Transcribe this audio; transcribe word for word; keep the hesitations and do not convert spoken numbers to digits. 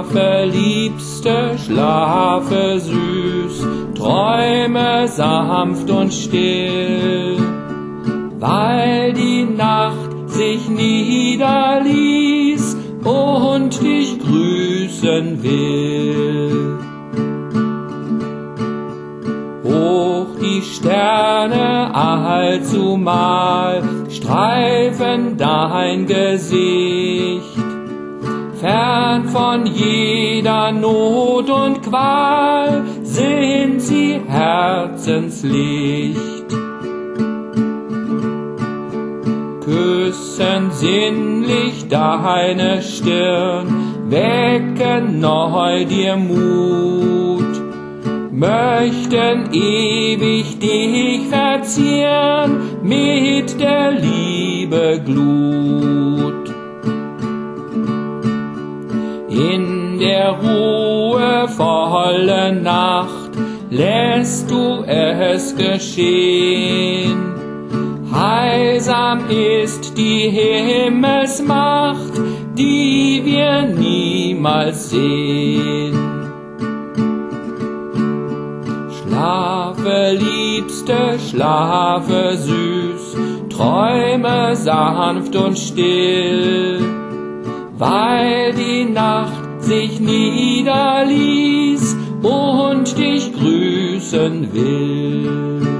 Schlafe, Liebste, schlafe süß, träume sanft und still, weil die Nacht sich niederließ und dich grüßen will. Hoch die Sterne allzumal streifen dein Gesicht, fern von jeder Not und Qual sind sie Herzenslicht. Küssen sinnlich deine Stirn, wecken neu dir Mut, möchten ewig dich verzieren mit der Liebe Glut. In der ruhevollen Nacht lässt du es geschehen. Heilsam ist die Himmelsmacht, die wir niemals sehen. Schlafe, Liebste, schlafe süß, träume sanft und still, weil die Nacht sich niederließ und dich grüßen will.